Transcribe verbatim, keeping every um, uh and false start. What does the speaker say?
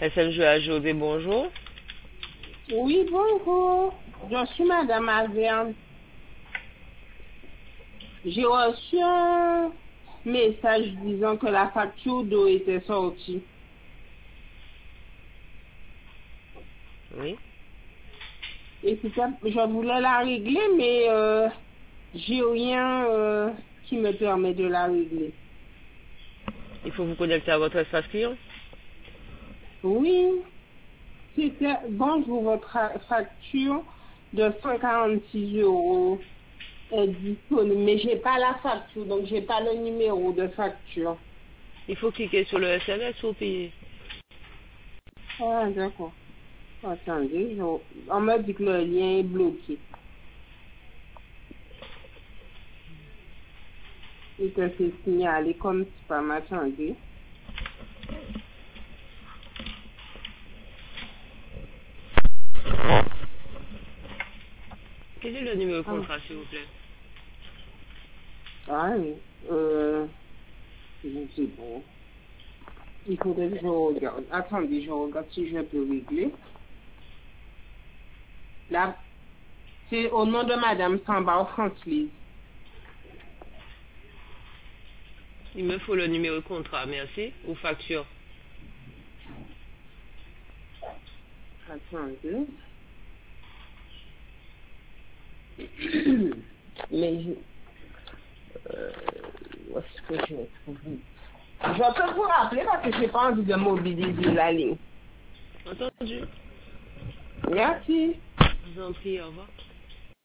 S M J A José, bonjour. Oui, bonjour. Je suis Madame Averne. J'ai reçu un message disant que la facture d'eau était sortie. Oui. Et c'était, je voulais la régler, mais euh, j'ai rien euh, qui me permet de la régler. Il faut vous connecter à votre espace client. Oui, c'était bonjour, votre facture de cent quarante-six euros est disponible, mais j'ai pas la facture, donc j'ai pas le numéro de facture. Il faut cliquer sur le S M S pour payer. Ah, d'accord. Attendez, je... on m'a dit que le lien est bloqué. Et que c'est signalé comme spam. Attendez. Quel est le numéro de Ah, contrat, s'il vous plaît? ah oui. Euh, je ne sais pas. Il faudrait que je regarde. Attendez, je regarde si je peux régler. Là, c'est au nom de Madame Sambar Francis. Il me faut le numéro de contrat, merci. Ou facture. Attendez. Mais je... Euh, où est-ce que je vais trouver? Je peux vous rappeler parce que je n'ai pas envie de mobiliser la ligne. Entendu. Merci. Je vous en prie, au revoir.